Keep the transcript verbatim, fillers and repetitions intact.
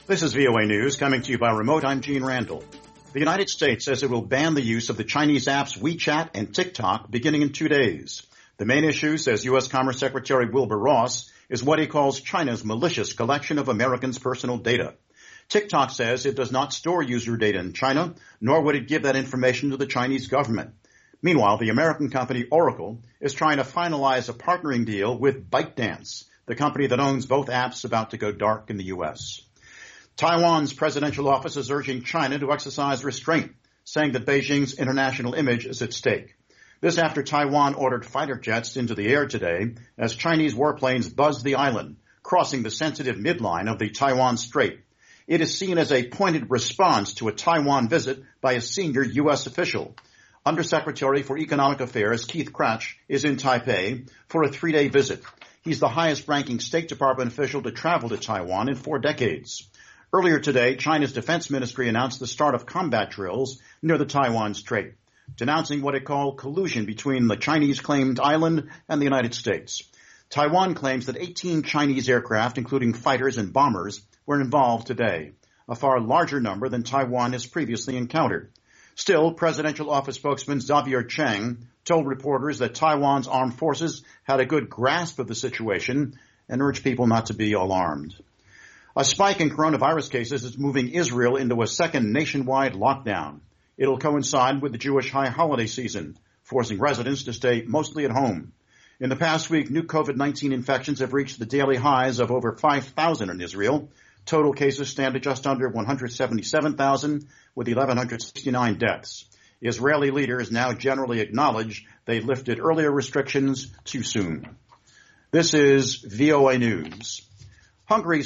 This is V O A News coming to you by remote. I'm Gene Randall. The United States says it will ban the use of the Chinese apps WeChat and TikTok beginning in two days. The main issue, says U S Commerce Secretary Wilbur Ross, is what he calls China's malicious collection of Americans' personal data. TikTok says it does not store user data in China, nor would it give that information to the Chinese government. Meanwhile, the American company Oracle is trying to finalize a partnering deal with ByteDance, the company that owns both apps about to go dark in the U S. Taiwan's presidential office is urging China to exercise restraint, saying that Beijing's international image is at stake. This after Taiwan ordered fighter jets into the air today as Chinese warplanes buzzed the island, crossing the sensitive midline of the Taiwan Strait. It is seen as a pointed response to a Taiwan visit by a senior U S official. Undersecretary for Economic Affairs Keith Krach is in Taipei for a three-day visit. He's the highest-ranking State Department official to travel to Taiwan in four decades. Earlier today, China's defense ministry announced the start of combat drills near the Taiwan Strait, denouncing what it called collusion between the Chinese-claimed island and the United States. Taiwan claims that eighteen Chinese aircraft, including fighters and bombers, were involved today, a far larger number than Taiwan has previously encountered. Still, presidential office spokesman Xavier Cheng told reporters that Taiwan's armed forces had a good grasp of the situation and urged people not to be alarmed. A spike in coronavirus cases is moving Israel into a second nationwide lockdown. It'll coincide with the Jewish high holiday season, forcing residents to stay mostly at home. In the past week, new COVID nineteen infections have reached the daily highs of over five thousand in Israel. Total cases stand at just under one hundred seventy-seven thousand, with one thousand one hundred sixty-nine deaths. Israeli leaders now generally acknowledge they lifted earlier restrictions too soon. This is V O A News. Hungary's